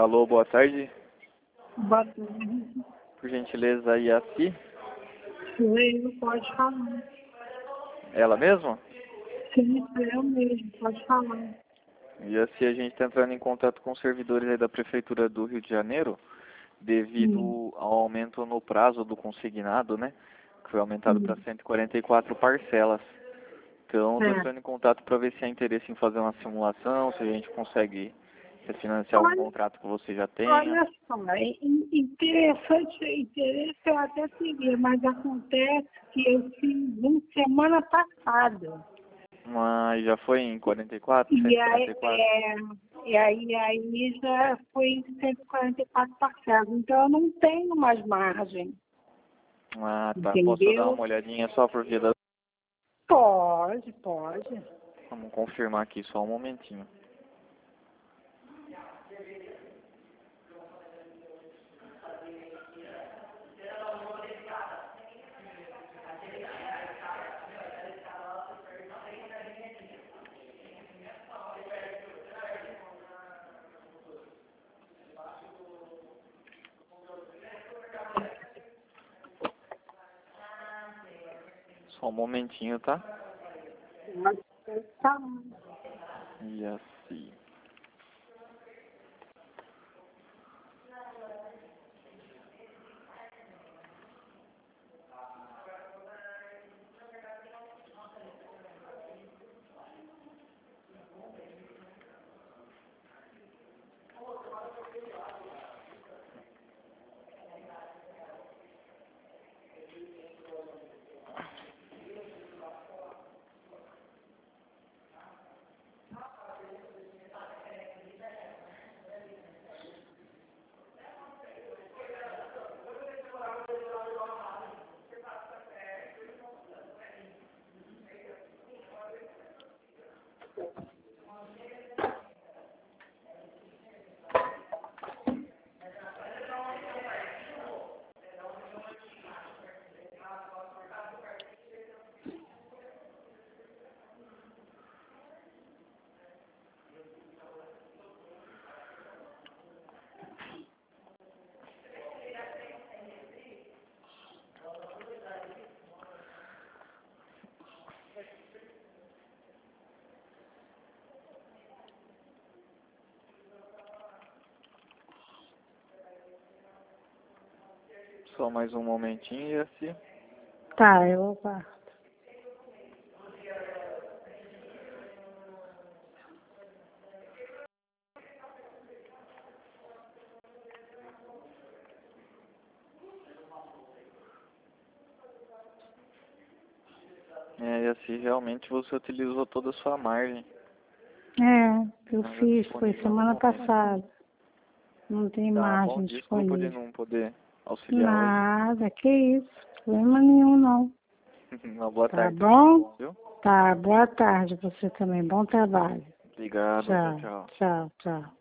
Alô, boa tarde. Boa tarde. Por gentileza, Yaci? Oi, pode falar. Ela mesma? Sim, sou eu mesmo, pode falar. Yaci, a gente está entrando em contato com os servidores aí da Prefeitura do Rio de Janeiro, devido ao aumento no prazo do consignado, né? Que foi aumentado para 144 parcelas. Então, estou entrando em contato para ver se há interesse em fazer uma simulação, se a gente consegue refinanciar algum contrato que você já tenha. Olha só, interesse eu até teria, mas acontece que eu fiz semana passada. Mas já foi em 44, E aí, 144? aí já foi em 144 parcelas, então eu não tenho mais margem. Ah, tá. Posso dar Entendeu? uma olhadinha só por via da... Pode. Vamos confirmar aqui só um momentinho. Só um momentinho, tá? Tá. E assim. Só mais um momentinho, e assim. Tá, eu vou. E assim, realmente você utilizou toda a sua margem. Eu Não, fiz, foi disponível no semana momento. passada. Não tem Tá bom, margem desculpa de disponível. não poder auxiliar Nada, que isso. Problema nenhum, não. hoje. Uma boa Tá tarde, bom? viu? Tá, boa tarde você também. Bom trabalho. Obrigado, tchau, Tchau, tchau. tchau, tchau.